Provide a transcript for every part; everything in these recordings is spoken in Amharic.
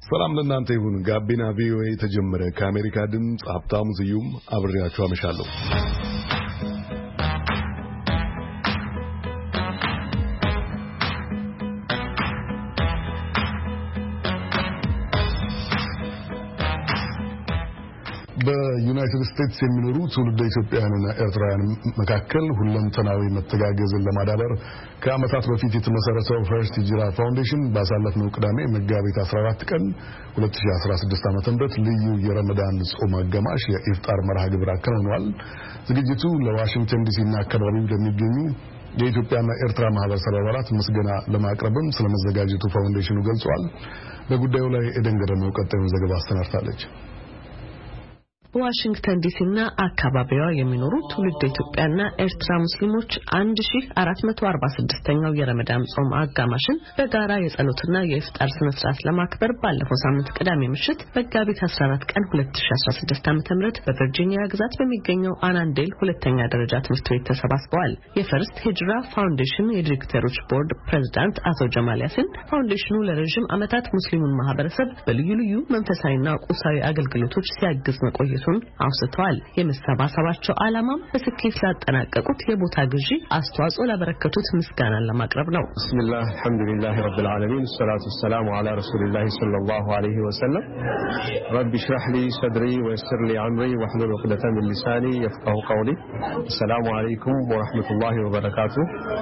ሰላም ለእናንተ ይሁን። ጋቢና ቪኦኤ ተጀመረ። ከአሜሪካ ድምፅ ሀብታሙ ስዩም አብሬያችሁ አመሻለሁ። በዩናይትድ ስቴትስ የሚኖሩ ትውልደ ኢትዮጵያውያንና ኤርትራውያን መካከል ሁለንተናዊ መተጋገዝን ለማዳበር ከዓመታት በፊት የተመሰረተው ፈርስት ሂጅራ ፋውንዴሽን ባሳለፍነው ቅዳሜ መጋቢት 14 ቀን 2016 ዓ.ም ልዩ የረመዳን ጾም አጋማሽ የኢፍጣር መርሃ ግብር አከናውኗል። ዝግጅቱ ለዋሽንግተን ዲሲና አካባቢው ለሚገኙ የኢትዮጵያና ኤርትራ ማህበረሰብ አባላት ምስጋና ለማቅረብም ስለመዘጋጀቱ ፋውንዴሽኑ ገልጿል። በጉዳዩ ላይ ኤደን ገረመው ቀጣዩን ዘገባ አሰናድታለች። በዋሽንግተን ዲሲና አካባቢዋ የሚኖሩ ትውልደ ኢትዮጵያና ኤርትራ ሙስሊሞች 1446ኛው የረመዳን ጾም አጋማሽን በጋራ የጸሎትና የኢፍጣር ስነ ስርዓት ለማክበር ባለፈው ሳምንት ቅዳሜ ምሽት መጋቢት 14 ቀን 2016 ዓ.ም በቨርጂኒያ ግዛት በሚገኘው አናንዴል ሁለተኛ ደረጃ ትምህርት ቤት ተሰባስበዋል። የፈርስት ሂጅራ ፋውንዴሽን የዲሬክተሮች ቦርድ ፕሬዝዳንት አቶ ጀማል ያሲን ፋውንዴሽኑ ለረጅም ዓመታት ሙስሊሙን ማህበረሰብ በልዩ ልዩ መንፈሳዊና ቁሳዊ አገልግሎቶች ሲያግዝ መቆየቱን አውስተዋል። የመሰባሰባቸው ዓላማም በስኬት ላጠናቀቁት የቦታ ግዢ አስተዋጽኦ ላበረከቱት ምስጋናን ለማቅረብ ነው። ቢስሚላህ አልሐምዱሊላህ ረብል ዓለሚን ሰላቱ ወሰላሙ ዐላ ረሱሊላህ ሰለላሁ ዐለይሂ ወሰለም ረቢ ሽራህ ሊ ሰድሪ ወይስር ሊ አምሪ ወህሉል ዑቅደተ ሚን ሊሳኒ የፍቀሁ ቀውሊ። ሰላሙ አለይኩም ወራህመቱላሂ ወበረካቱ።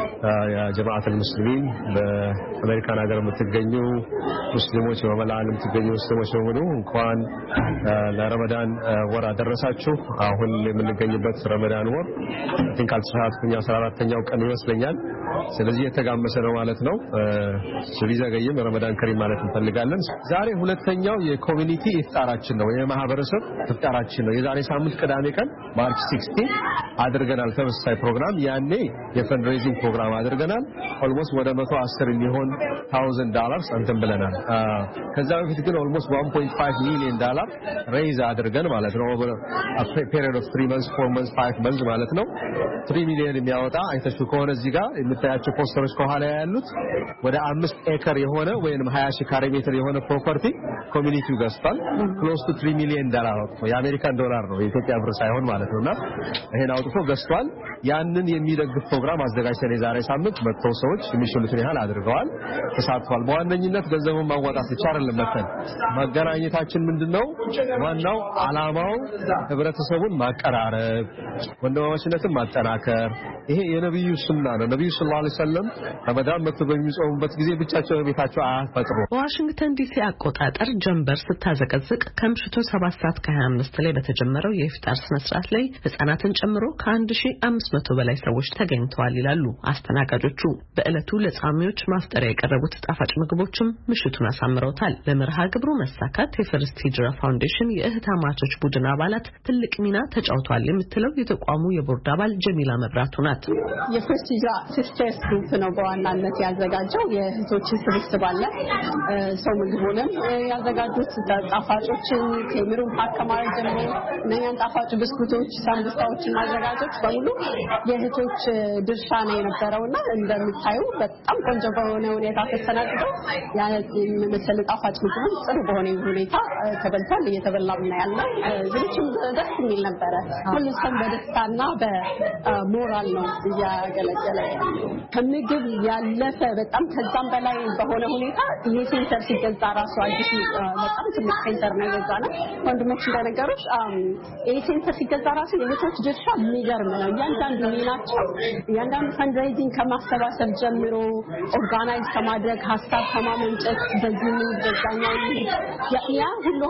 ያ ጀማዓተል ሙስሊሚን በአሜሪካን ሀገር የምትገኙ ሙስሊሞች በመላ ዓለም የምትገኙ ሙስሊሞች በሙሉ እንኳን ለረመዳን ወር አደረሳችሁ። አሁን የምንገኝበት ረመዳን ወር ካልተሳሳትኩኝ 14ኛው ቀን ይመስለኛል። ስለዚህ የተጋመሰ ነው ማለት ነው። ስለዚህም ረመዳን ከሪም ማለት እንፈልጋለን። ዛሬ ሁለተኛው የኮሚኒቲ ኢፍጣራችን ነው፣ የማህበረሰብ ኢፍጣራችን ነው። የዛሬ ሳምንት ቅዳሜ ቀን ማርች 16 አድርገናል ተመሳሳይ ፕሮግራም። ያኔ የፈንድሬዚንግ ፕሮግራም አድርገናል። ኦልሞስት ወደ 110 ሚሊዮን $1,000 እንትን ብለናል። ከዛ በፊት ግን ኦልሞስት 1.5 ሚሊዮን ዶላር ሬይዝ አድርገን ማለት ነው። ኦቨር አ ፔሪድ ኦፍ 3 months 4 months 5 months ማለት ነው። 3 ሚሊዮን የሚያወጣ አይተሹ ከሆነ እዚህ ጋር የምታያቸው ፖስተሮች ከኋላ ያሉት ወደ 5 ኤከር የሆነ ወይንም 20 ሺህ ካሬ ሜትር የሆነ ፕሮፐርቲ ኮሚኒቲው ገዝቷል። ክሎዝ ቱ 3 ሚሊዮን ዶላር የአሜሪካን ዶላር ነው፣ የኢትዮጵያ ብር ሳይሆን ማለት ነውና ይሄን አውጥቶ ገዝቷል። ያንን የሚደግፍ ፕሮግራም አዘጋጅተን የዛሬ ሳምንት መጥተው ሰዎች የሚችሉትን ያህል አድርገዋል፣ ተሳትፏል። በዋነኝነት ገንዘቡን ማዋጣት ብቻ አይደለም፣ መገናኘታችን ምንድነው ዋናው ዓላማው ህብረተሰቡን ማቀራረብ፣ ወንድማማችነትን ማጠናከር። ይሄ የነብዩ ሱና ነው። ነብዩ ሰለላሁ ዐለይሂ ወሰለም ረመዳን መጥቶ በሚጾሙበት ጊዜ ብቻቸው ቤታቸው አያፈጥሩ። በዋሽንግተን ዲሲ አቆጣጠር ጀንበር ስታዘቀዝቅ ከምሽቱ 7:25 ላይ በተጀመረው የኢፍጣር ስነ ስርዓት ላይ ህፃናትን ጨምሮ ከ1500 በላይ ሰዎች ተገኝተዋል ይላሉ አስተናጋጆቹ። በእለቱ ለጻሚዎች ማፍጠሪያ የቀረቡት ጣፋጭ ምግቦችም ምሽቱን አሳምረውታል። ለመርሃ ግብሩ መሳካት የፈርስት ሂጅራ ፋውንዴሽን የእህታማቾች ቡድን አባላት ትልቅ ሚና ተጫውተዋል የምትለው የተቋሙ የቦርድ አባል ጀሚላ መብራቱ ናት። የፈርስት ሂጅራ ሲስተርስ ግሩፕ ነው በዋናነት ያዘጋጀው። የእህቶችን ስብስብ አለ። ሰው ምግቡንም ያዘጋጁት ጣፋጮችን ከሚሩም ፓከማር ጀምሮ እነኛን ጣፋጭ ብስኩቶች፣ ሳምቡሳዎችን ማዘጋጀት በሙሉ የእህቶች ድርሻ ነው የነበረውና እንደምታዩ በጣም ቆንጆ በሆነ ሁኔታ ተሰናድተው ያ መሰለ ጣፋጭ ምግብ ጥሩ በሆነ ሁኔታ ተበልቷል። እየተበላም ነው ያለው። ዝግጅቱም ደስ የሚል ነበረ። ሁሉም ሰው በደስታና በሞራል ነው እያገለገለ ያለው። ከምግብ ያለፈ በጣም ከዛም በላይ በሆነ ሁኔታ ይሄ ሴንተር ሲገዛ ራሱ አዲስ በጣም ትልቅ ሴንተር ነው የገዛነው። ወንድሞች እንደነገሩሽ ይሄ ሴንተር ሲገዛ ራሱ የእህቶች ድርሻ የሚገርም ነው። እያንዳንዱ ሚናቸው እያንዳንዱ ፈንድሬዚንግ ከማሰባሰብ ጀምሮ ኦርጋናይዝ ከማድረግ ሀሳብ ከማመንጨት በዚህ በዛኛው ያ ሁሉ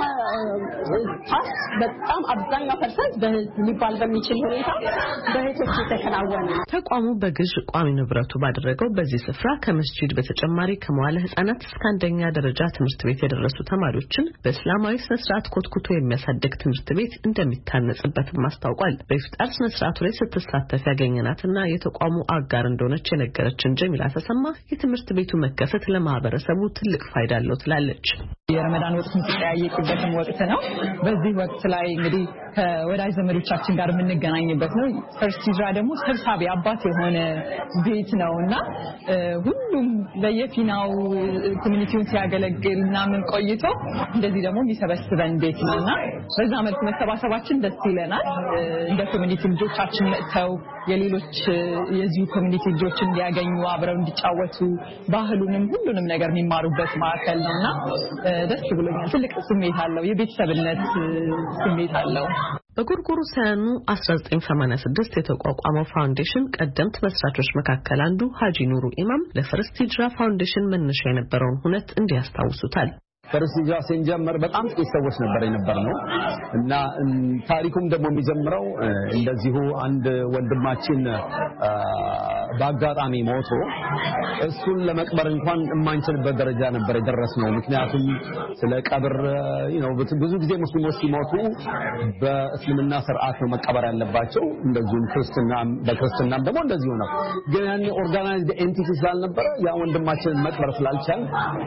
በጣም አብዛኛው ፐርሰንት ሊባል በሚችል ሁኔታ በእህቶች የተከናወነ። ተቋሙ በግዥ ቋሚ ንብረቱ ባደረገው በዚህ ስፍራ ከመስጂድ በተጨማሪ ከመዋለ ህፃናት እስከ አንደኛ ደረጃ ትምህርት ቤት የደረሱ ተማሪዎችን በእስላማዊ ስነ ስርዓት ኮትኩቶ የሚያሳድግ ትምህርት ቤት እንደሚታነጽበትም አስታውቋል። በኢፍጣር ስነ ስርዓቱ ላይ ስትሳተፍ ያገኘናትና የተቋሙ አጋር እንደሆነች የነገረችን ጀሚላ ተሰማ የትምህርት ቤቱ መከፈት ለማህበረሰቡ ትልቅ ፋይዳ አለው ትላለች። የረመዳን ወቅት የሚጠያየቅበት ወቅት ነው በዚህ ወቅት ላይ እንግዲህ ከወዳጅ ዘመዶቻችን ጋር የምንገናኝበት ነው ፈርስት ሂጅራ ደግሞ ሰብሳቢ አባት የሆነ ቤት ነውና ሁሉም ለየፊናው ኮሚኒቲውን ሲያገለግልና ምን ቆይቶ እንደዚህ ደግሞ የሚሰበስበን ቤት ነውና በዛ መልኩ መሰባሰባችን ደስ ይለናል እንደ ኮሚኒቲ ልጆቻችን መጥተው የሌሎች የዚህ ኮሚኒቲ ልጆችን እንዲያገኙ አብረው እንዲጫወቱ ባህሉንም ሁሉንም ነገር የሚማሩበት ማዕከል ነውና ደስ ብሎኛል ትልቅ ስሜት አለው የቤተሰብነት ስሜት አለው በጎርጎሮሳውያኑ 1986 የተቋቋመው ፋውንዴሽን ቀደምት መስራቾች መካከል አንዱ ሀጂ ኑሩ ኢማም ለፈርስት ሂጅራ ፋውንዴሽን መነሻ የነበረውን ሁነት እንዲያስታውሱታል ፈርስት ሂጅራ ሲጀመር በጣም ጥቂት ሰዎች ነበር የነበርነው እና ታሪኩም ደግሞ የሚጀምረው እንደዚሁ አንድ ወንድማችን በአጋጣሚ ሞቶ እሱን ለመቅበር እንኳን የማንችልበት ደረጃ ነበር የደረስነው ምክንያቱም ስለ ቀብር ብዙ ጊዜ ሙስሊሞች ሲሞቱ በእስልምና ሥርዓት ነው መቀበር ያለባቸው እንደዚሁም በክርስትናም ደግሞ እንደዚሁ ነው ግን ያኔ ኦርጋናይዝድ ኤንቲቲ ስላልነበረ ያ ወንድማችንን መቅበር ስላልቻል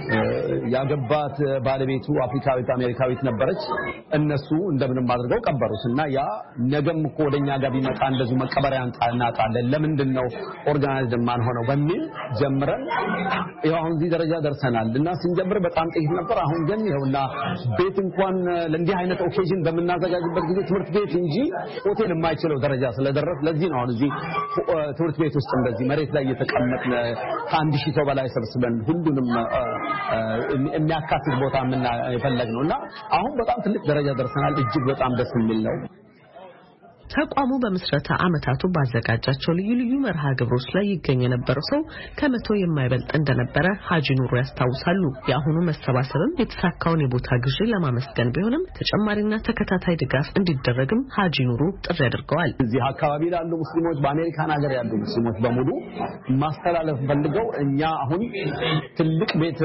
ያገባት ባለቤቱ አፍሪካዊት አሜሪካዊት ነበረች እነሱ እንደምንም አድርገው ቀበሩትና ያ ነገም እኮ ወደኛ ጋር ቢመጣ እንደዚሁ መቀበሪያ እናጣለን ለምንድነው ኦርጋናይዝድ ማን ሆነው በሚል ጀምረን ይሄው አሁን እዚህ ደረጃ ደርሰናልና ስንጀምር በጣም ጥቂት ነበር አሁን ግን ይሄውና ቤት እንኳን ለእንዲህ አይነት ኦኬዥን በመናዘጋጅበት ጊዜ ትምህርት ቤት እንጂ ሆቴል የማይችለው ደረጃ ስለደረስ ለዚህ ነው አሁን እዚህ ትምህርት ቤት ውስጥ እንደዚህ መሬት ላይ እየተቀመጥን ከአንድ ሺህ ሰው በላይ ሰብስበን ሁሉንም የሚያካትት ቦታ ምን ይፈልግነውና አሁን በጣም ትልቅ ደረጃ ደርሰናል እጅግ በጣም ደስ የሚል ነው ተቋሙ በመስረታ አመታቱ ባዘጋጃቸው ልዩ ልዩ መርሃ ግብሮች ላይ ይገኝ የነበረው ሰው ከመቶ የማይበልጥ እንደነበረ ሀጂ ኑሩ ያስታውሳሉ የአሁኑ መሰባሰብም የተሳካውን የቦታ ግዢ ለማመስገን ቢሆንም ተጨማሪና ተከታታይ ድጋፍ እንዲደረግም ሀጂ ኑሩ ጥሪ አድርገዋል እዚህ አካባቢ ያሉ ሙስሊሞች በአሜሪካን ሀገር ያሉ ሙስሊሞች በሙሉ ማስተላለፍ ፈልገው እኛ አሁን ትልቅ ቤት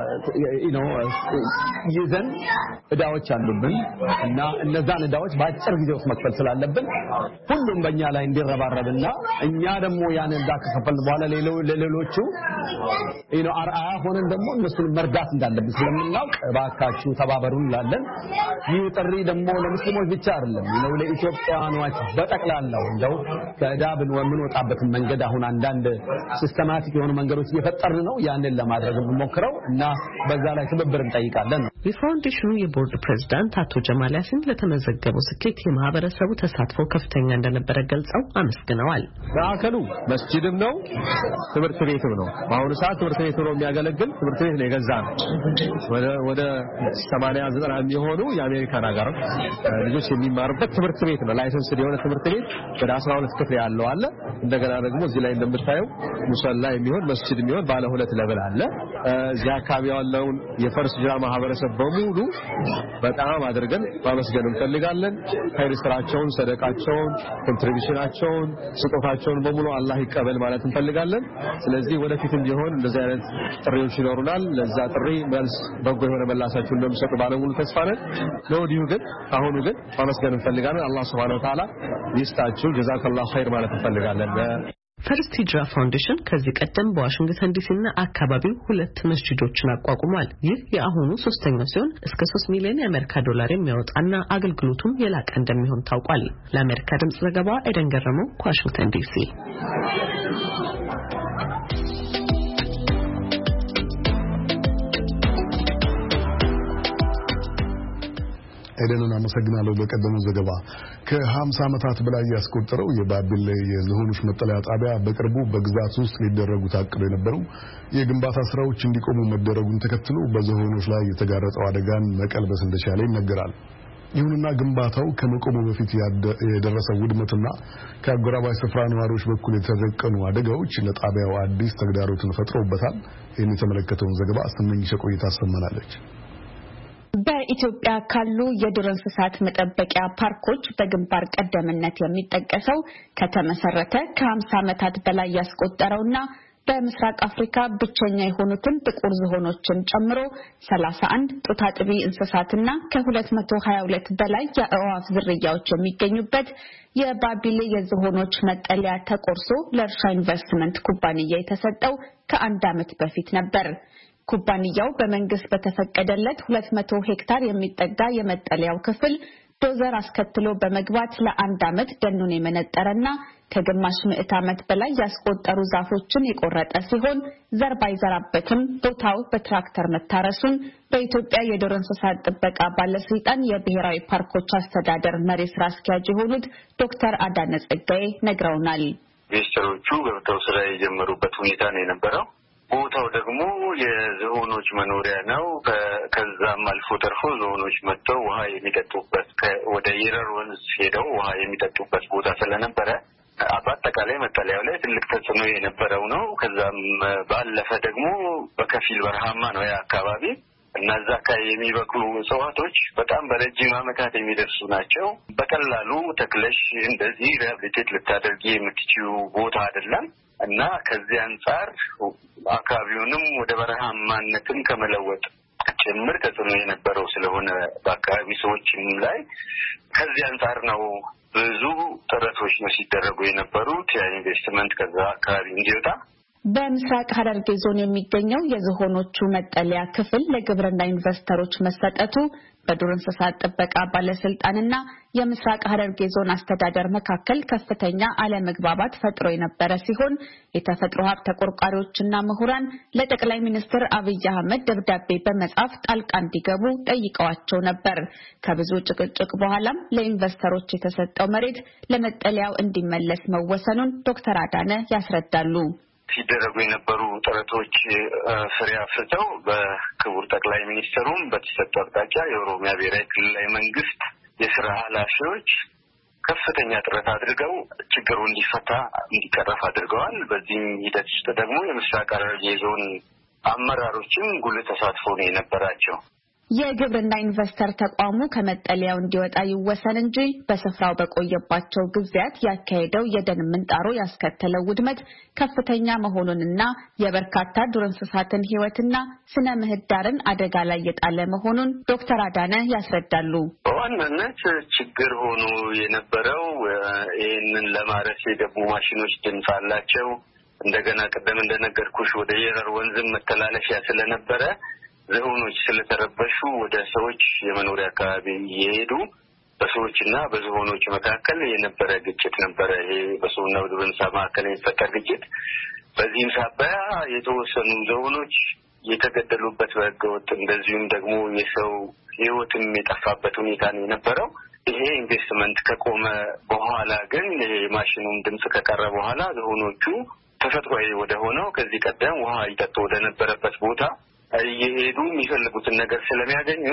ይዘን እዳዎች አሉብን እና እነዛን እዳዎች በአጭር ጊዜ ውስጥ መክፈል ስላለብን ሁሉም በእኛ ላይ እንዲረባረብና እኛ ደግሞ ያን እንዳከፈልን በኋላ ለሌሎቹ አርአያ ሆነን ደግሞ እነሱን መርዳት እንዳለብን ስለምናውቅ ባካችሁ ተባበሩን ላለን ይህ ጥሪ ደግሞ ለሙስሊሞች ብቻ አይደለም ለኢትዮጵያውያኖች በጠቅላላው እንደው ከዳብን ወጣበት መንገድ አሁን አንዳንድ ሲስተማቲክ የሆኑ መንገዶች እየፈጠርን ነው ያንን ለማድረግ እንሞክረው እና በዛ ላይ ትብብር እንጠይቃለን የፋውንዴሽኑ የቦርድ ፕሬዝዳንት አቶ ጀማል ያሲን ለተመዘገበው ስኬት የማህበረሰቡ ተሳትፎ ከፍተኛ እንደነበረ ገልጸው አመስግነዋል ማዕከሉ መስጂድም ነው ትምህርት ቤትም ነው በአሁኑ ሰዓት ትምህርት ቤት ነው የሚያገለግል ትምህርት ቤት ነው የገዛን ወደ 80-90 የሚሆኑ የአሜሪካን ሀገር ልጆች የሚማሩበት ትምህርት ቤት ነው ላይሰንስ የሆነ ትምህርት ቤት ወደ 12 ክፍል ያለው አለ እንደገና ደግሞ እዚህ ላይ እንደምታየው ሙሰላ የሚሆን መስጂድ የሚሆን ባለ 2 ለብል አለ እዚህ አካባቢ ያለው የፈርስት ሂጅራ ማህበረሰብ በሙሉ በጣም አድርገን ማመስገን እንፈልጋለን ኸይር ስራቸውን ሰደቃቸውን ኮንትሪቢዩሽናቸውን ስጦታቸውን በሙሉ አላህ ይቀበል ማለት እንፈልጋለን ስለዚህ ወደፊትም ቢሆን እንደዚህ አይነት ጥሪዎች ይኖሩናል ለዛ ጥሪ መልስ በጎ የሆነ መላሳቸውን እንደምሰጡ ባለሙሉ ተስፋ ነን ለወዲሁ ግን አሁኑ ግን ማመስገን እንፈልጋለን አላህ Subhanahu Wa Ta'ala ይስጣችሁ ጀዛከላሁ ኸይር ማለት እንፈልጋለን ፈርስት ሂጅራ ፋውንዴሽን ከዚህ ቀደም በዋሽንግተን ዲሲና አካባቢው 2 መስጂዶችን አቋቁሟል ይህ የአሁኑ ሶስተኛው ሲሆን እስከ 3 ሚሊዮን የአሜሪካ ዶላር የሚያወጣና አገልግሎቱም የላቀ እንደሚሆን ታውቋል ለአሜሪካ ድምጽ ዘገባ ኤደን ገረመው ከዋሽንግተን ዲሲ ኤደንን አመሰግናለሁ ለቀደመው ዘገባ ከ50 ዓመታት በላይ ያስቆጠረው የባቢሌ የዝሆኖች መጠለያ ጣቢያ በቅርቡ በግዛት ውስጥ ሊደረጉ ታቅደው የነበሩ የግንባታ ስራዎች እንዲቆሙ መደረጉን ተከትሎ በዝሆኖች ላይ የተጋረጠው አደጋን መቀልበስ እንደቻለ ይነገራል ይሁንና ግንባታው ከመቆሙ በፊት የደረሰው ውድመትና ከአጎራባች ስፍራ ነዋሪዎች በኩል የተደቀኑ አደጋዎች ለጣቢያው አዲስ ተግዳሮትን ፈጥረውበታል ይህን የተመለከተውን ዘገባ አስተምነኝ ቆይታ አሰማናለች በኢትዮጵያ ካሉ የዱር እንስሳት መጠበቂያ ፓርኮች በግንባር ቀደምትነት የሚጠቀሰው ከተመሰረተ ከ50 ዓመታት በላይ ያስቆጠረውና በምስራቅ አፍሪካ ብቸኛ የሆኑትን ጥቁር ዝሆኖችን ጨምሮ 31 ጡት አጥቢ እንስሳትና ከ222 በላይ የአዕዋፍ ዝርያዎች የሚገኙበት የባቢሌ የዝሆኖች መጠለያ ተቆርሶ ለእርሻ ኢንቨስትመንት ኩባንያ የተሰጠው ከ1 ዓመት በፊት ነበር ኩባንያው በመንግስት በተፈቀደለት 200 ሄክታር የሚጠጋ የመጠለያው ክፍል ዶዘር አስከትሎ በመግባት ለ1 ዓመት ደኑን የመነጠረና ከግማሽ ምዕት ዓመት በላይ ያስቆጠሩ ዛፎችን የቆረጠ ሲሆን ዘር ባይዘራበትም ቦታው በትራክተር መታረሱን በኢትዮጵያ የዱር እንስሳት ጥበቃ ባለስልጣን የብሔራዊ ፓርኮች አስተዳደር መሪ ስራ አስኪያጅ የሆኑት ዶክተር አዳነ ጸጋዬ ነግረውናል። ኢንቨስተሮቹ ገብተው ስራ የጀመሩበት ሁኔታ ነው የነበረው። ቦታው ደግሞ የዝሆኖች መኖሪያ ነው። ከዛም አልፎ ተርፎ ዝሆኖች መጥተው ውሃ የሚጠጡበት ወደ የረር ወንዝ ሄደው ውሃ የሚጠጡበት ቦታ ስለነበረ በአጠቃላይ መጠለያው ላይ ትልቅ ተጽዕኖ የነበረው ነው። ከዛም ባለፈ ደግሞ በከፊል በረሃማ ነው ያ አካባቢ እና እዛ አካባቢ የሚበቅሉ እጽዋቶች በጣም በረጅም ዓመታት የሚደርሱ ናቸው። በቀላሉ ተክለሽ እንደዚህ ሪሃብሊቴት ልታደርጊ የምትችይው ቦታ አይደለም እና ከዚህ አንጻር አካባቢውንም ወደ በረሃማነትም ከመለወጥ ጭምር ተጽዕኖ የነበረው ስለሆነ በአካባቢ ሰዎችም ላይ ከዚህ አንጻር ነው ብዙ ጥረቶች ነው ሲደረጉ የነበሩት የኢንቨስትመንት ከዛ አካባቢ እንዲወጣ። በምስራቅ ሐረርጌ ዞን የሚገኘው የዝሆኖቹ መጠለያ ክፍል ለግብርና ኢንቨስተሮች መሰጠቱ በዱር እንስሳት ጥበቃ ባለስልጣንና የምስራቅ ሐረርጌ ዞን አስተዳደር መካከል ከፍተኛ አለመግባባት ፈጥሮ የነበረ ሲሆን የተፈጥሮ ሀብት ተቆርቋሪዎችና ምሁራን ለጠቅላይ ሚኒስትር አብይ አህመድ ደብዳቤ በመጻፍ ጣልቃ እንዲገቡ ጠይቀዋቸው ነበር። ከብዙ ጭቅጭቅ በኋላም ለኢንቨስተሮች የተሰጠው መሬት ለመጠለያው እንዲመለስ መወሰኑን ዶክተር አዳነ ያስረዳሉ። ሲደረጉ የነበሩ ጥረቶች ፍሬ አፍርተው በክቡር ጠቅላይ ሚኒስትሩም በተሰጠው አቅጣጫ የኦሮሚያ ብሔራዊ ክልላዊ መንግስት የስራ ኃላፊዎች ከፍተኛ ጥረት አድርገው ችግሩ እንዲፈታ እንዲቀረፍ አድርገዋል። በዚህም ሂደት ውስጥ ደግሞ የምስራቅ ሐረርጌ ዞን አመራሮችም ጉልህ ተሳትፎ ነው የነበራቸው። የግብርና ኢንቨስተር ተቋሙ ከመጠለያው እንዲወጣ ይወሰን እንጂ በስፍራው በቆየባቸው ጊዜያት ያካሄደው የደን ምንጣሮ ያስከተለው ውድመት ከፍተኛ መሆኑንና የበርካታ ዱር እንስሳትን ሕይወትና ስነ ምህዳርን አደጋ ላይ የጣለ መሆኑን ዶክተር አዳነ ያስረዳሉ። በዋናነት ችግር ሆኖ የነበረው ይህንን ለማረስ የገቡ ማሽኖች ድምፅ አላቸው። እንደገና ቀደም እንደነገርኩሽ ወደ የረር ወንዝም መተላለፊያ ስለነበረ ዝሆኖች ስለተረበሹ ወደ ሰዎች የመኖሪያ አካባቢ እየሄዱ በሰዎችና በዝሆኖች መካከል የነበረ ግጭት ነበረ። ይሄ በሰውና በዱር እንስሳ መካከል የሚፈጠር ግጭት። በዚህም ሳቢያ የተወሰኑ ዝሆኖች የተገደሉበት በህገወጥ እንደዚሁም ደግሞ የሰው ህይወትም የጠፋበት ሁኔታ ነው የነበረው። ይሄ ኢንቨስትመንት ከቆመ በኋላ ግን የማሽኑን ድምፅ ከቀረ በኋላ ዝሆኖቹ ተፈጥሯዊ ወደ ሆነው ከዚህ ቀደም ውሃ ይጠጡ ወደ ነበረበት ቦታ እየሄዱ የሚፈልጉትን ነገር ስለሚያገኙ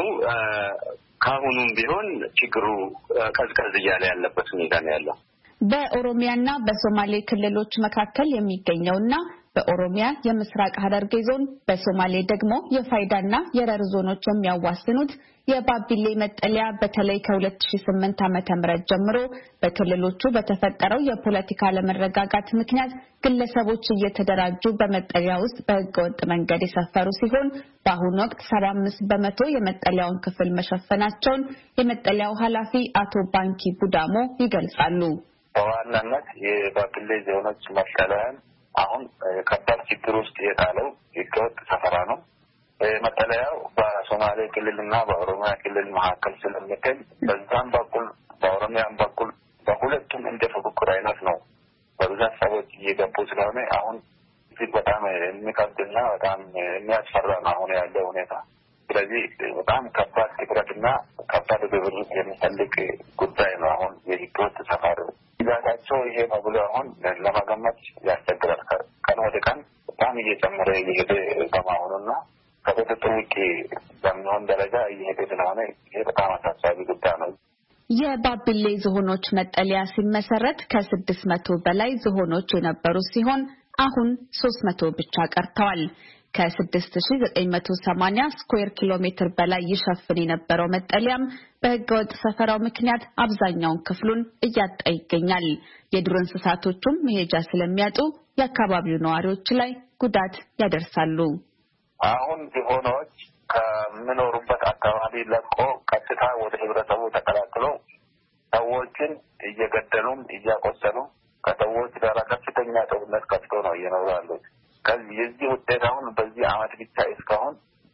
ከአሁኑም ቢሆን ችግሩ ቀዝቀዝ እያለ ያለበት ሁኔታ ነው ያለው። በኦሮሚያና በሶማሌ ክልሎች መካከል የሚገኘውና በኦሮሚያ የምስራቅ ሐረርጌ ዞን በሶማሌ ደግሞ የፋይዳና የረር ዞኖች የሚያዋስኑት የባቢሌ መጠለያ በተለይ ከ2008 ዓ.ም ጀምሮ በክልሎቹ በተፈጠረው የፖለቲካ አለመረጋጋት ምክንያት ግለሰቦች እየተደራጁ በመጠለያ ውስጥ በህገወጥ መንገድ የሰፈሩ ሲሆን በአሁኑ ወቅት 75% የመጠለያውን ክፍል መሸፈናቸውን የመጠለያው ኃላፊ አቶ ባንኪ ቡዳሞ ይገልጻሉ። በዋናነት የባቢሌ ዞኖች መጠለያን አሁን ከባድ ችግር ውስጥ የጣለው ህገወጥ ሰፈራ ነው። መጠለያው በሶማሌ ክልልና በኦሮሚያ ክልል መካከል ስለሚገኝ በዛም በኩል በኦሮሚያም በኩል በሁለቱም እንደ ፉክክር አይነት ነው። በብዛት ሰዎች እየገቡ ስለሆነ አሁን እዚህ በጣም የሚከብድና በጣም የሚያስፈራ ነው አሁን ያለው ሁኔታ። ስለዚህ በጣም ከባድ ትኩረትና ከባድ ግብር የሚፈልግ ጉዳይ ነው። አሁን የህገወጥ ሰፈር ብዛታቸው ይሄ ነው ብሎ አሁን ለመገመት ያስቸግራል። ቀን ወደ ቀን በጣም እየጨመረ እየሄደ በመሆኑና ከቁጥጥር ውጭ በሚሆን ደረጃ እየሄደ ስለሆነ ይሄ በጣም አሳሳቢ ጉዳይ ነው። የባቢሌ ዝሆኖች መጠለያ ሲመሰረት ከ600 በላይ ዝሆኖች የነበሩ ሲሆን አሁን 300 ብቻ ቀርተዋል። ከ6980 ስኩዌር ኪሎ ሜትር በላይ ይሸፍን የነበረው መጠለያም በህገወጥ ሰፈራው ምክንያት አብዛኛውን ክፍሉን እያጣ ይገኛል። የዱር እንስሳቶቹም መሄጃ ስለሚያጡ የአካባቢው ነዋሪዎች ላይ ጉዳት ያደርሳሉ። አሁን ዝሆኖች ከሚኖሩበት አካባቢ ለቆ ቀጥታ ወደ ህብረተሰቡ ተቀላቅለው ሰዎችን እየገደሉም እያቆሰሉ ከሰዎች ጋር ከፍተኛ ጦርነት ከፍቶ ነው እየኖሩ ያሉት። ከዚህ የዚህ ውጤት አሁን በዚህ ዓመት ብቻ እስካሁን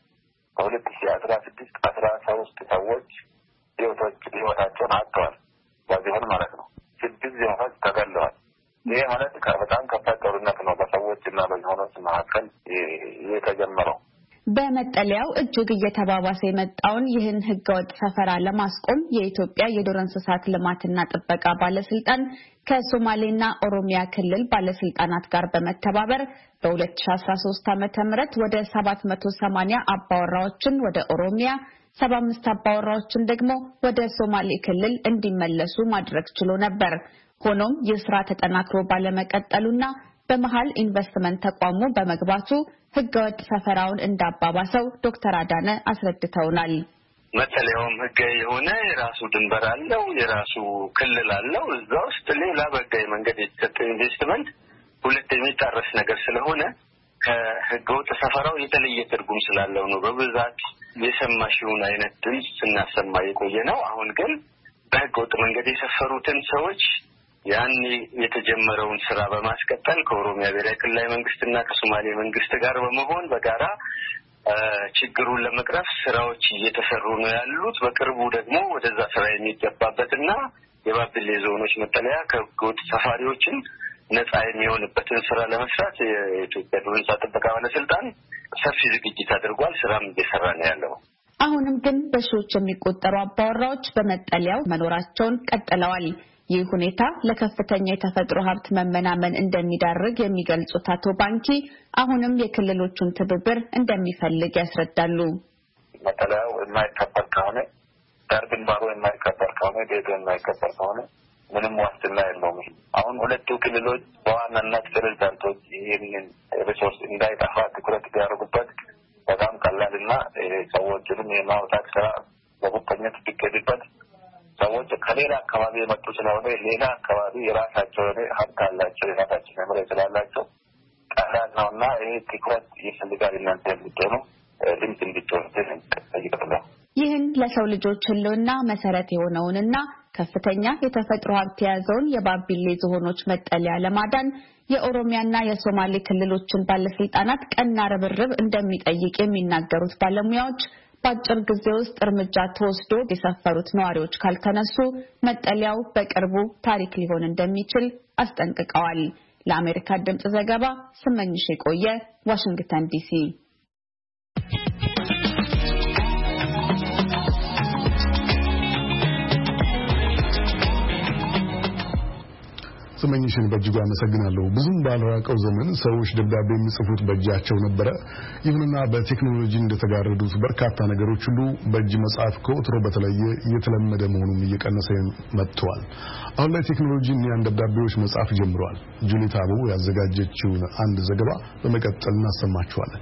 2016 13 ሰዎች ህይወታቸውን አጥተዋል። በዚህም ማለት ነው 6 ዜጎች ተገለዋል። ይሄ ማለት በጣም ከባድ ጦርነት ነው በሰዎችና በዝሆኖች መካከል የተጀመረው። በመጠለያው እጅግ እየተባባሰ የመጣውን ይህን ህገወጥ ሰፈራ ለማስቆም የኢትዮጵያ የዱር እንስሳት ልማትና ጥበቃ ባለስልጣን ከሶማሌና ኦሮሚያ ክልል ባለስልጣናት ጋር በመተባበር በ2013 ዓ.ም ወደ 780 አባወራዎችን ወደ ኦሮሚያ 75 አባወራዎችን ደግሞ ወደ ሶማሌ ክልል እንዲመለሱ ማድረግ ችሎ ነበር። ሆኖም ይህ ስራ ተጠናክሮ ባለመቀጠሉና በመሃል ኢንቨስትመንት ተቋሙ በመግባቱ ህገወጥ ሰፈራውን እንዳባባሰው ዶክተር አዳነ አስረድተውናል። መጠለያውም ህጋዊ የሆነ የራሱ ድንበር አለው፣ የራሱ ክልል አለው። እዛ ውስጥ ሌላ በህጋዊ መንገድ የተሰጠ ኢንቨስትመንት ሁለት የሚጣረስ ነገር ስለሆነ ከህገወጥ ሰፈራው የተለየ ትርጉም ስላለው ነው በብዛት የሰማሽውን አይነት ድምፅ ስናሰማ የቆየ ነው። አሁን ግን በህገወጥ መንገድ የሰፈሩትን ሰዎች ያን የተጀመረውን ስራ በማስቀጠል ከኦሮሚያ ብሔራዊ ክልላዊ መንግስትና ከሶማሌ መንግስት ጋር በመሆን በጋራ ችግሩን ለመቅረፍ ስራዎች እየተሰሩ ነው ያሉት። በቅርቡ ደግሞ ወደዛ ስራ የሚገባበትና የባቢሌ ዞኖች መጠለያ ከህገወጥ ሰፋሪዎችን ነፃ የሚሆንበትን ስራ ለመስራት የኢትዮጵያ ዱር እንስሳት ጥበቃ ባለስልጣን ሰፊ ዝግጅት አድርጓል። ስራም እየሰራ ነው ያለው። አሁንም ግን በሺዎች የሚቆጠሩ አባወራዎች በመጠለያው መኖራቸውን ቀጥለዋል። ይህ ሁኔታ ለከፍተኛ የተፈጥሮ ሀብት መመናመን እንደሚዳርግ የሚገልጹት አቶ ባንኪ አሁንም የክልሎቹን ትብብር እንደሚፈልግ ያስረዳሉ። መጠለያው የማይከበር ከሆነ ዳር ግንባሩ የማይከበር ከሆነ ቤቱ የማይከበር ከሆነ ምንም ዋስትና የለውም። አሁን ሁለቱ ክልሎች በዋናነት ፕሬዝዳንቶች ይህንን ሪሶርስ እንዳይጠፋ ትኩረት ቢያደርጉበት በጣም ቀላልና ሰዎችንም የማውጣት ስራ በቁርጠኝነት ቢገድበት ሰዎች ከሌላ አካባቢ የመጡ ስለሆነ ሌላ አካባቢ የራሳቸው ሀብት አላቸው፣ የራሳቸው መሬት ስላላቸው ቀላል ነውና ይሄ ትኩረት ይፈልጋል። እናንተ የምትሆኑ ድምፅ እንድትሆኑ ጠይቀጥላ ይህን ለሰው ልጆች ህልውና መሰረት የሆነውንና ከፍተኛ የተፈጥሮ ሀብት የያዘውን የባቢሌ ዝሆኖች መጠለያ ለማዳን የኦሮሚያና የሶማሌ ክልሎችን ባለስልጣናት ቀና ርብርብ እንደሚጠይቅ የሚናገሩት ባለሙያዎች በአጭር ጊዜ ውስጥ እርምጃ ተወስዶ የሰፈሩት ነዋሪዎች ካልተነሱ መጠለያው በቅርቡ ታሪክ ሊሆን እንደሚችል አስጠንቅቀዋል። ለአሜሪካ ድምጽ ዘገባ ስመኝሽ የቆየ ዋሽንግተን ዲሲ። ስመኝሽን በእጅጉ አመሰግናለሁ። ብዙም ባልራቀው ዘመን ሰዎች ደብዳቤ የሚጽፉት በእጃቸው ነበረ። ይሁንና በቴክኖሎጂ እንደተጋረዱት በርካታ ነገሮች ሁሉ በእጅ መጻፍ ከወትሮ በተለየ እየተለመደ መሆኑን እየቀነሰ መጥቷል። አሁን ላይ ቴክኖሎጂ እኒያን ደብዳቤዎች መጻፍ ጀምሯል። ጁሊት አቡ ያዘጋጀችውን አንድ ዘገባ በመቀጠል እናሰማችኋለን።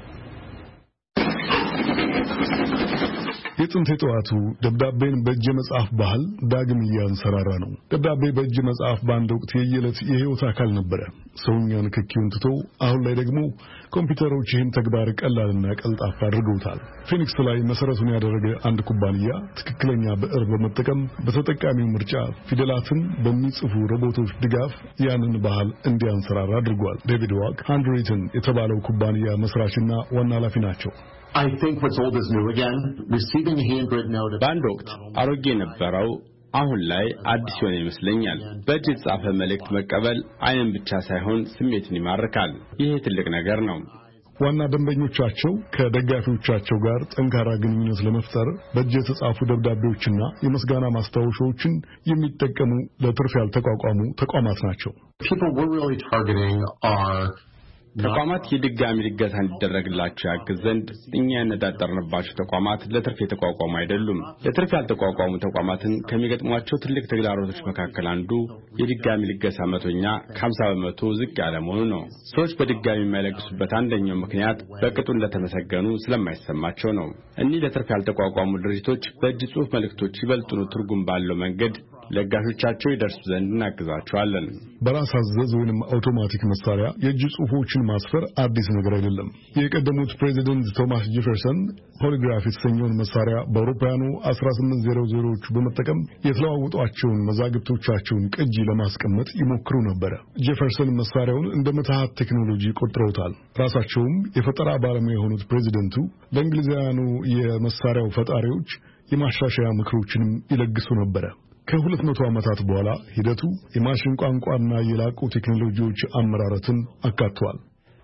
የጥንት የጠዋቱ ደብዳቤን በእጅ መጻፍ ባህል ዳግም እያንሰራራ ነው። ደብዳቤ በእጅ መጻፍ በአንድ ወቅት የየዕለት የህይወት አካል ነበረ። ሰውኛ ንክኪውን ትቶ አሁን ላይ ደግሞ ኮምፒውተሮች ይህን ተግባር ቀላልና ቀልጣፋ አድርገውታል። ፊኒክስ ላይ መሰረቱን ያደረገ አንድ ኩባንያ ትክክለኛ ብዕር በመጠቀም በተጠቃሚው ምርጫ ፊደላትን በሚጽፉ ሮቦቶች ድጋፍ ያንን ባህል እንዲያንሰራራ አድርጓል። ዴቪድ ዋክ ሃንድሪትን የተባለው ኩባንያ መስራችና ዋና ኃላፊ ናቸው። I think what's old is new again. Receiving a handwritten note. በአንድ ወቅት አሮጌ የነበረው አሁን ላይ አዲስ የሆነ ይመስለኛል። በእጅ የተጻፈ መልእክት መቀበል ዓይንን ብቻ ሳይሆን ስሜትን ይማርካል። ይሄ ትልቅ ነገር ነው። ዋና ደንበኞቻቸው ከደጋፊዎቻቸው ጋር ጠንካራ ግንኙነት ለመፍጠር በእጅ የተጻፉ ደብዳቤዎችና የመስጋና ማስታወሻዎችን የሚጠቀሙ ለትርፍ ያልተቋቋሙ ተቋማት ናቸው። People we're really targeting are ተቋማት የድጋሚ ልገሳ እንዲደረግላቸው ያግዝ ዘንድ እኛ ያነጣጠርንባቸው ተቋማት ለትርፍ የተቋቋሙ አይደሉም። ለትርፍ ያልተቋቋሙ ተቋማትን ከሚገጥሟቸው ትልቅ ተግዳሮቶች መካከል አንዱ የድጋሚ ልገሳ መቶኛ ከ50% ዝቅ ያለ መሆኑ ነው። ሰዎች በድጋሚ የማይለግሱበት አንደኛው ምክንያት በቅጡ እንደተመሰገኑ ስለማይሰማቸው ነው። እኒህ ለትርፍ ያልተቋቋሙ ድርጅቶች በእጅ ጽሑፍ መልእክቶች ይበልጡኑ ትርጉም ባለው መንገድ ለጋሾቻቸው ይደርሱ ዘንድ እናግዛቸዋለን። በራስ አዘዝ ወይንም አውቶማቲክ መሳሪያ የእጅ ጽሑፎችን ማስፈር አዲስ ነገር አይደለም። የቀደሙት ፕሬዚደንት ቶማስ ጄፈርሰን ፖሊግራፍ የተሰኘውን መሳሪያ በአውሮፓውያኑ 1800ዎቹ በመጠቀም የተለዋወጧቸውን መዛግብቶቻቸውን ቅጂ ለማስቀመጥ ይሞክሩ ነበር። ጄፈርሰን መሳሪያውን እንደ ምትሃት ቴክኖሎጂ ቆጥረውታል። ራሳቸውም የፈጠራ ባለሙያ የሆኑት ፕሬዚደንቱ ለእንግሊዛውያኑ የመሳሪያው ፈጣሪዎች የማሻሻያ ምክሮችንም ይለግሱ ነበር። ከ200 ዓመታት በኋላ ሂደቱ የማሽን ቋንቋና የላቁ ቴክኖሎጂዎች አመራረትን አካቷል።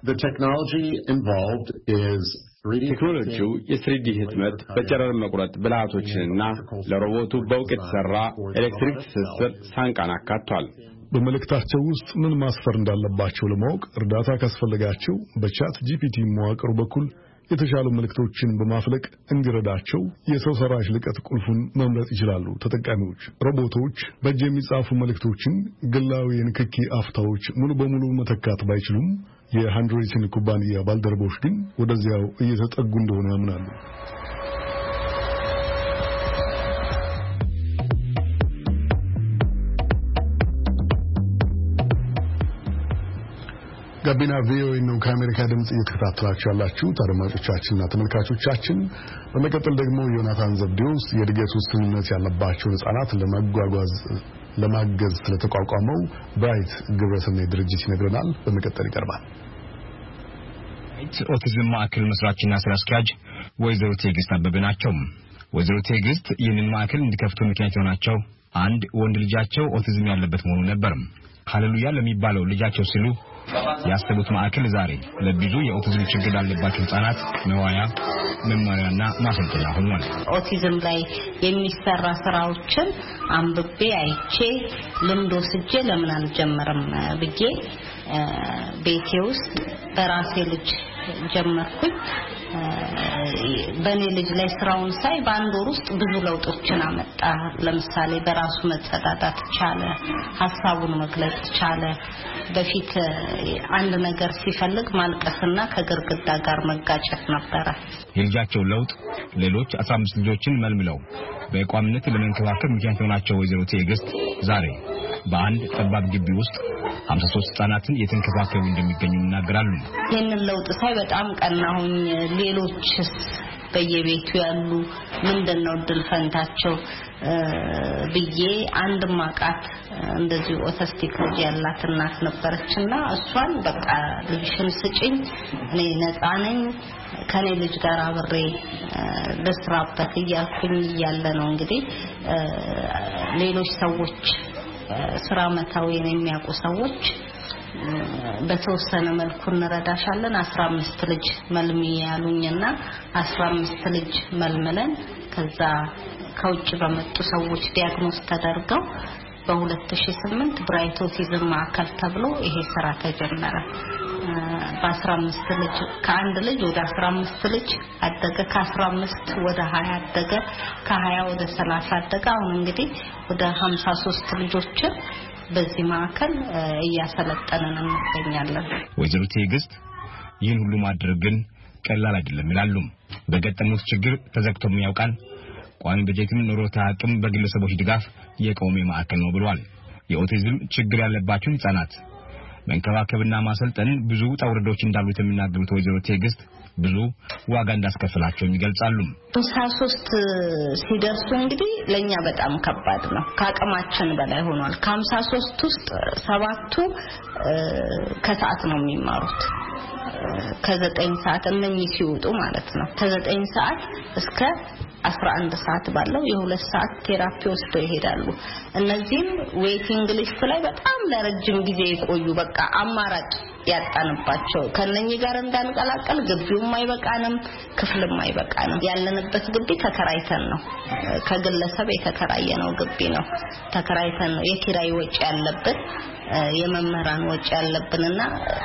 ቴክኖሎጂው የ3D ህትመት፣ በጨረር መቁረጥ ብልሃቶችንና ለሮቦቱ በእውቅ የተሰራ ኤሌክትሪክ ትስስር ሳንቃን አካቷል። በመልእክታቸው ውስጥ ምን ማስፈር እንዳለባቸው ለማወቅ እርዳታ ካስፈልጋቸው በቻት ጂፒቲ መዋቅሩ በኩል የተሻሉ መልእክቶችን በማፍለቅ እንዲረዳቸው የሰው ሰራሽ ልቀት ቁልፉን መምረጥ ይችላሉ። ተጠቃሚዎች ሮቦቶች በእጅ የሚጻፉ መልእክቶችን ግላዊ የንክኪ አፍታዎች ሙሉ በሙሉ መተካት ባይችሉም የሃንድሬትን ኩባንያ ባልደረቦች ግን ወደዚያው እየተጠጉ እንደሆነ ያምናሉ። ጋቢና ቪኦኤ ነው ከአሜሪካ ድምጽ እየተከታተላችሁ ያላችሁት አድማጮቻችንና ተመልካቾቻችን። በመቀጠል ደግሞ ዮናታን ዘብዴዎስ የእድገት ውስንነት ያለባቸውን ህጻናት ለማገዝ ስለተቋቋመው ብራይት ግብረሰናይ ድርጅት ይነግረናል። በመቀጠል ይቀርባል። ኦቲዝም ማዕከል መስራችና ስራ አስኪያጅ ወይዘሮ ትዕግስት አበበ ናቸው። ወይዘሮ ትዕግስት ይህንን ማዕከል እንዲከፍቱ ምክንያት የሆናቸው አንድ ወንድ ልጃቸው ኦቲዝም ያለበት መሆኑ ነበር። ሃሌሉያ ለሚባለው ልጃቸው ሲሉ ያሰቡት ማዕከል ዛሬ ለብዙ የኦቲዝም ችግር ያለባቸው ህጻናት መዋያ መማሪያና ማሰልጠኛ ሆኗል። ኦቲዝም ላይ የሚሰራ ስራዎችን አንብቤ አይቼ ልምድ ወስጄ ለምን አልጀመርም ብዬ ቤቴ ውስጥ በራሴ ልጅ ጀመርኩኝ። በኔ ልጅ ላይ ስራውን ሳይ በአንድ ወር ውስጥ ብዙ ለውጦችን አመጣ። ለምሳሌ በራሱ መጸዳዳት ቻለ፣ ሐሳቡን መግለጽ ቻለ። በፊት አንድ ነገር ሲፈልግ ማልቀስና ከግርግዳ ጋር መጋጨት ነበር። የልጃቸው ለውጥ ሌሎች 15 ልጆችን መልምለው በቋሚነት ለመንከባከብ ምክንያት ሆናቸው ወይዘሮ ትዕግስት ዛሬ በአንድ ጠባብ ግቢ ውስጥ 53 ህጻናትን የተንከባከቡ እንደሚገኙ ይናገራሉ። ይህንን ለውጥ ሳይ በጣም ቀናሁኝ። ሌሎችስ በየቤቱ ያሉ ምንድነው ድል ፈንታቸው ብዬ አንድ ማቃት እንደዚህ ኦቲስቲክ ልጅ ያላት እናት ነበረችና እሷን በቃ ልጅሽን ስጪኝ እኔ ነፃ ነኝ ከኔ ልጅ ጋር አብሬ ልስራበት እያልኩኝ እያለ ነው እንግዲህ ሌሎች ሰዎች ስራ መታወይን የሚያውቁ ሰዎች በተወሰነ መልኩ እንረዳሻለን 15 ልጅ መልሚ ያሉኝና 15 ልጅ መልመለን ከዛ ከውጭ በመጡ ሰዎች ዲያግኖስ ተደርገው በ2008 ብራይት ኦቲዝም ማዕከል ተብሎ ይሄ ስራ ተጀመረ። በ15 ልጅ ከአንድ ልጅ ወደ 15 ልጅ አደገ፣ ከ15 ወደ 20 አደገ፣ ከ20 ወደ 30 አደገ። አሁን እንግዲህ ወደ 53 ልጆችን በዚህ ማዕከል እያሰለጠነን እንገኛለን። ወይዘሮ ትዕግስት ይህን ሁሉ ማድረግ ግን ቀላል አይደለም ይላሉ። በገጠሙት ችግር ተዘግቶም ያውቃል። ቋሚ በጀትም ኖሮት አቅም በግለሰቦች ድጋፍ የቆመ ማዕከል ነው ብለዋል። የኦቲዝም ችግር ያለባቸው ህጻናት መንከባከብና ማሰልጠን ብዙ ውጣውረዶች እንዳሉት የሚናገሩት ወይዘሮ ትዕግስት ብዙ ዋጋ እንዳስከፈላቸው ይገልጻሉ። 53 ሲደርሱ እንግዲህ ለኛ በጣም ከባድ ነው። ከአቅማችን በላይ ሆኗል። ከ53 ውስጥ 7ቱ ከሰዓት ነው የሚማሩት። ከ9 ሰዓት እነኚህ ሲወጡ ማለት ነው። ከ9 ሰዓት እስከ 11 ሰዓት ባለው የ2 ሰዓት ቴራፒ ወስደው ይሄዳሉ። እነዚህም ዌቲንግ ሊስት ላይ በጣም ለረጅም ጊዜ የቆዩ በቃ አማራጭ ያጣንባቸው ከነኚህ ጋር እንዳንቀላቀል ግቢውም አይበቃንም፣ ክፍልም አይበቃንም። ያለንበት ግቢ ተከራይተን ነው፣ ከግለሰብ የተከራየነው ግቢ ነው። ተከራይተን ነው የኪራይ ወጪ ያለብን፣ የመምህራን ወጪ ያለብንና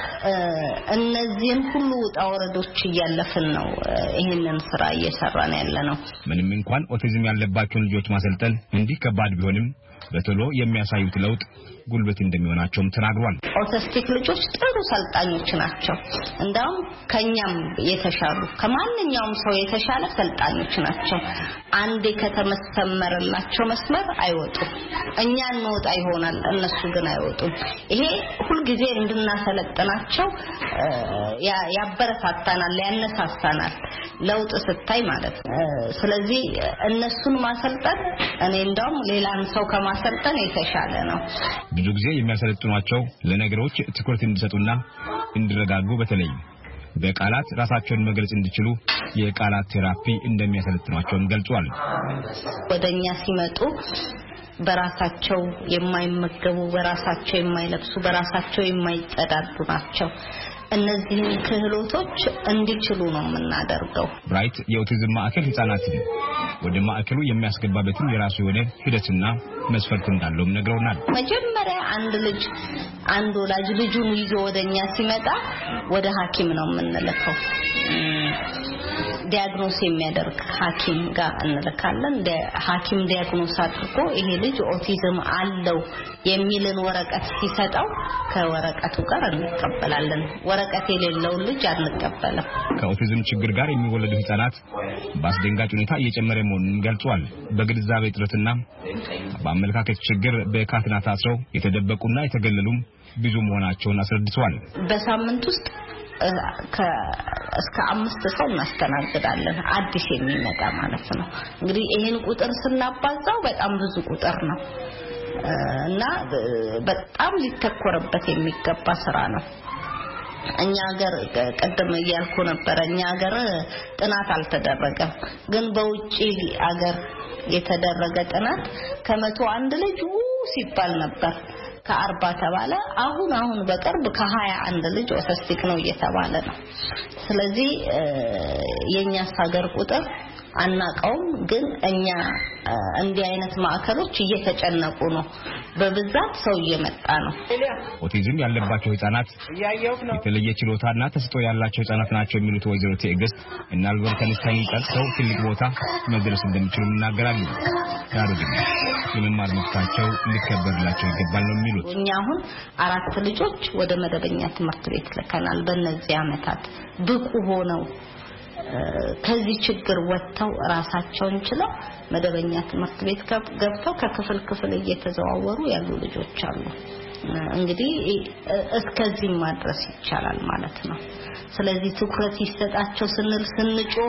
እነዚህን ሁሉ ውጣውረዶች እያለፍን ነው ይሄንን ስራ እየሰራን ያለነው። ምንም እንኳን ኦቲዝም ያለባቸው ልጆች ማሰልጠን እንዲህ ከባድ ቢሆንም በቶሎ የሚያሳዩት ለውጥ ጉልበት እንደሚሆናቸውም ተናግሯል። ኦቲስቲክ ልጆች ጥሩ ሰልጣኞች ናቸው። እንዳውም ከኛም የተሻሉ ከማንኛውም ሰው የተሻለ ሰልጣኞች ናቸው። አንዴ ከተመሰመረላቸው መስመር አይወጡም። እኛ እንወጣ ይሆናል እነሱ ግን አይወጡም። ይሄ ሁሉ ጊዜ እንድናሰለጥናቸው ያበረታታናል፣ ያነሳሳናል ለውጥ ስታይ ማለት ነው። ስለዚህ እነሱን ማሰልጠን እኔ እንዳውም ሌላን ሰው ከማሰልጠን የተሻለ ነው። ብዙ ጊዜ የሚያሰለጥኗቸው ለነገሮች ትኩረት እንዲሰጡና እንዲረጋጉ በተለይ በቃላት ራሳቸውን መግለጽ እንዲችሉ የቃላት ቴራፒ እንደሚያሰለጥኗቸውም ገልጿል። ወደኛ ሲመጡ በራሳቸው የማይመገቡ፣ በራሳቸው የማይለብሱ፣ በራሳቸው የማይጸዳዱ ናቸው። እነዚህን ክህሎቶች እንዲችሉ ነው የምናደርገው። ብራይት የኦቲዝም ማዕከል ህፃናትን ወደ ማዕከሉ የሚያስገባበትን የራሱ የሆነ ሂደትና መስፈርት እንዳለውም ነግረውናል። መጀመሪያ አንድ ወላጅ ልጁን ይዞ ወደኛ ሲመጣ ወደ ሐኪም ነው የምንልከው። ዲያግኖስ የሚያደርግ ሐኪም ጋር እንልካለን። ሐኪም ዲያግኖስ አድርጎ ይሄ ልጅ ኦቲዝም አለው የሚልን ወረቀት ሲሰጠው ከወረቀቱ ጋር እንቀበላለን። ወረቀት የሌለው ልጅ አንቀበልም። ከኦቲዝም ችግር ጋር የሚወለዱ ህፃናት በአስደንጋጭ ሁኔታ እየጨመረ መሆኑን ገልጿል። በግንዛቤ እጥረትና በአመለካከት ችግር በካቴና ታስረው የተደበቁና የተገለሉም ብዙ መሆናቸውን አስረድተዋል። በሳምንት ውስጥ እስከ 5 ሰው እናስተናግዳለን፣ አዲስ የሚመጣ ማለት ነው። እንግዲህ ይሄን ቁጥር ስናባዛው በጣም ብዙ ቁጥር ነው እና በጣም ሊተኮርበት የሚገባ ስራ ነው። እኛ ሀገር ቀደም እያልኩ ነበር፣ እኛ ሀገር ጥናት አልተደረገም፣ ግን በውጪ ሀገር የተደረገ ጥናት ከ101 ልጅ ሲባል ነበር ከ40 ተባለ። አሁን በቅርብ ከ21 ልጅ ኦቲስቲክ ነው እየተባለ ነው። ስለዚህ የኛስ ሀገር ቁጥር አናቀውም፣ ግን እኛ እንዲህ አይነት ማዕከሎች እየተጨነቁ ነው። በብዛት ሰው እየመጣ ነው። ኦቲዝም ያለባቸው ህፃናት የተለየ ችሎታና ተሰጥኦ ያላቸው ህፃናት ናቸው የሚሉት ወይዘሮ ትዕግስት እና አልበርት አንስታይን ጠቅሰው ትልቅ ቦታ መድረስ እንደሚችሉ ይናገራሉ። ያሩግን የመማር መብታቸው ሊከበርላቸው ይገባል ነው የሚሉት። እኛ አሁን 4 ልጆች ወደ መደበኛ ትምህርት ቤት ልከናል። በእነዚህ አመታት ብቁ ሆነው ከዚህ ችግር ወጥተው ራሳቸውን ችለው መደበኛ ትምህርት ቤት ገብተው ከክፍል እየተዘዋወሩ ያሉ ልጆች አሉ። እንግዲህ እስከዚህ ማድረስ ይቻላል ማለት ነው። ስለዚህ ትኩረት ይሰጣቸው ስንል ስንጮህ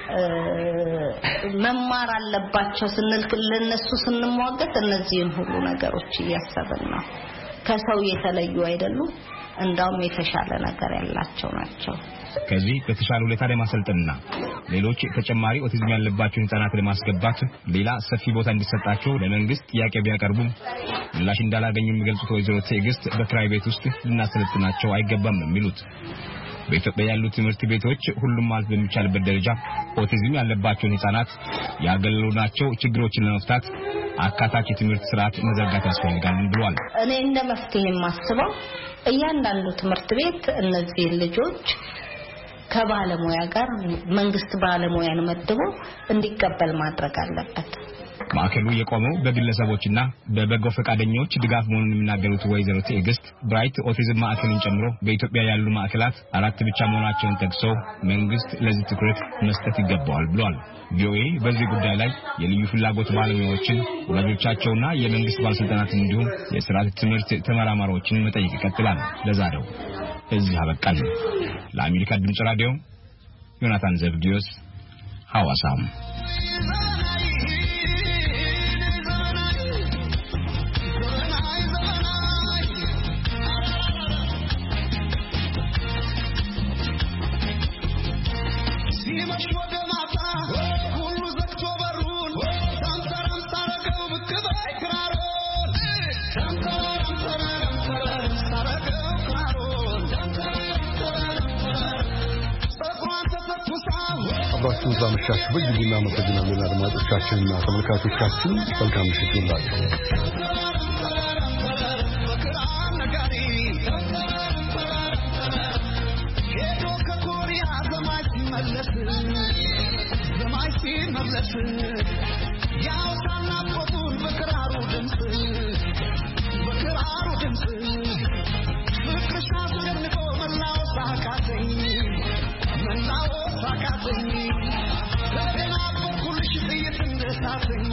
መማር አለባቸው ስንል ለነሱ ስንሟገት እነዚህን ሁሉ ነገሮች እያሰብን ነው። ከሰው የተለዩ አይደሉም፣ እንዳውም የተሻለ ነገር ያላቸው ናቸው። ከዚህ በተሻለ ሁኔታ ለማሰልጠንና ሌሎች ተጨማሪ ኦቲዝም ያለባቸው ህፃናት ለማስገባት ሌላ ሰፊ ቦታ እንዲሰጣቸው ለመንግስት ጥያቄ ቢያቀርቡም ምላሽ እንዳላገኙ የሚገልጹት ወይዘሮ ትዕግስት በክራይ ቤት ውስጥ ልናሰለጥናቸው አይገባም ነው የሚሉት። በኢትዮጵያ ያሉ ትምህርት ቤቶች ሁሉም ማለት በሚቻልበት ደረጃ ኦቲዝም ያለባቸውን ህፃናት ያገለሉናቸው ችግሮችን ለመፍታት አካታች የትምህርት ስርዓት መዘርጋት ያስፈልጋል ብለዋል። እኔ እንደ መፍትሄ የማስበው እያንዳንዱ ትምህርት ቤት እነዚህ ልጆች ከባለሙያ ጋር መንግስት ባለሙያን መድቦ እንዲቀበል ማድረግ አለበት። ማዕከሉ የቆመው በግለሰቦችና በበጎ ፈቃደኞች ድጋፍ መሆኑን የሚናገሩት ወይዘሮ ትዕግስት ብራይት ኦቲዝም ማዕከልን ጨምሮ በኢትዮጵያ ያሉ ማዕከላት 4 ብቻ መሆናቸውን ጠቅሰው መንግስት ለዚህ ትኩረት መስጠት ይገባዋል ብለዋል። ቪኦኤ በዚህ ጉዳይ ላይ የልዩ ፍላጎት ባለሙያዎችን፣ ወላጆቻቸውና የመንግስት ባለስልጣናትን እንዲሁም የስርዓተ ትምህርት ተመራማሪዎችን መጠየቅ ይቀጥላል። ለዛሬው እዚህ አበቃን። ለአሜሪካ ድምጽ ራዲዮ ዮናታን ዘብዲዮስ ሐዋሳም አብራችሁን ስላመሻችሁ በእጅጉ እናመሰግናለን። አድማጮቻችንና ተመልካቾቻችን መልካም ምሽት ይሁንላችሁ። ያው ሳናቆቱን በክራሩ ድምፅ እንደሳተኝ ለገና በኩልሽ ጥይት እንደሳተኝ